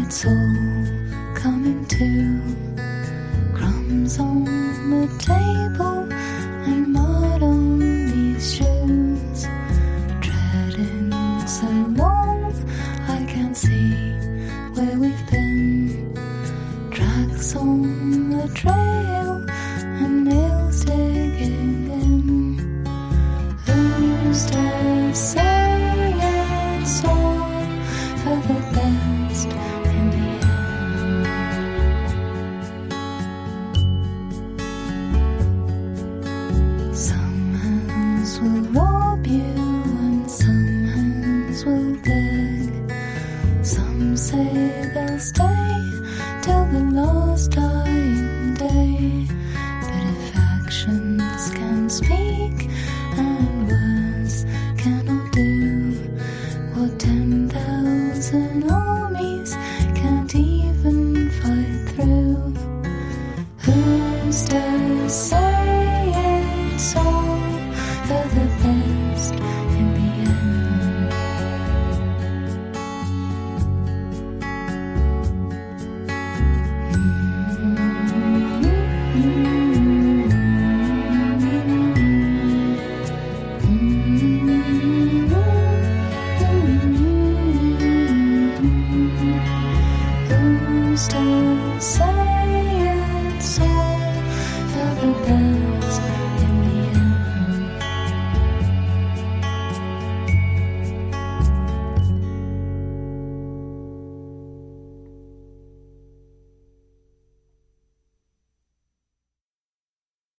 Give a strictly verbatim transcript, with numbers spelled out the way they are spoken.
it's all coming to. Crumbs on the table and mud on these shoes. Treading so long I can't see where we've been. Tracks on the trail and nails digging in. Who's to say it's all for the best in the end? Some hands will rob you and some hands will beg. Some say they'll stay till the last dying day. But if actions can speak and words cannot do what ten thousand armies can't even fight through, who's to say